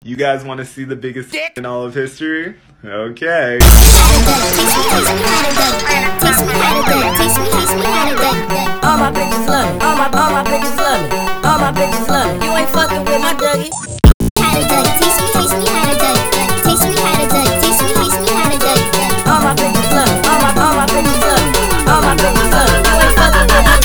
You guys want to see the biggest dick in all of history? Okay. All my bitches love me. All my bitches love me. All my bitches love me. You ain't fucking with my Dougie. Taste me how to Dougie. Taste me how to Dougie. Taste me how to Dougie. All my bitches love me. All my bitches love me. All my bitches love me. You ain't fucking with my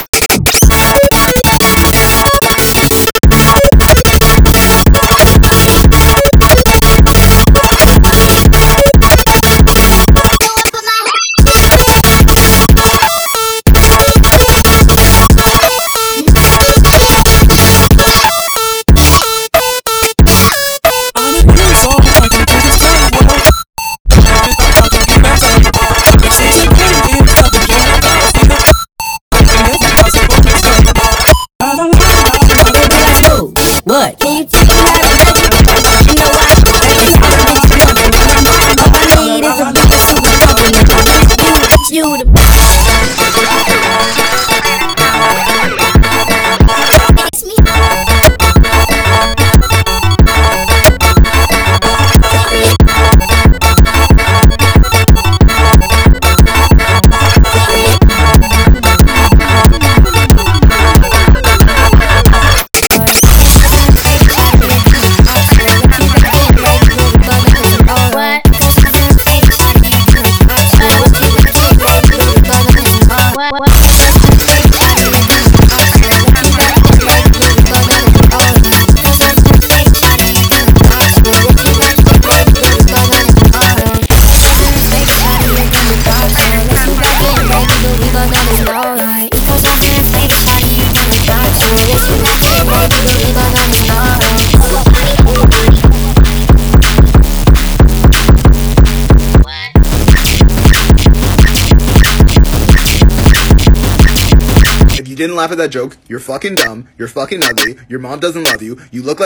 What? Can you teach me how to do it? You know why? All I need is a bitch you the If you didn't laugh at that joke, you're fucking dumb, you're fucking ugly, your mom doesn't love you, you look like